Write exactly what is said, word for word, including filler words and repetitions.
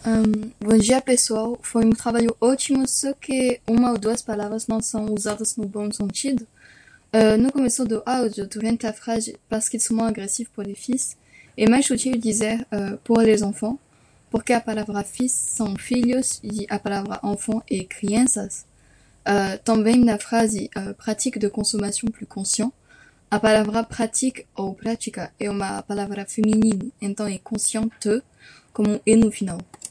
Ahn, bom dia, pessoal. Foi um trabalho ótimo, só que uma ou duas palavras não são usadas no bom sentido. Ah, no começo do áudio, durante a frase parce qu'ils sont agressifs pour les fils, é mais útil dizer ah, pour les enfants, porque a palavra fils são filhos e a palavra enfant é crianças. Ah, também na frase ah, pratique de consommation plus conscient, a palavra pratique ou prática é uma palavra feminina, então é consciente como um e no final.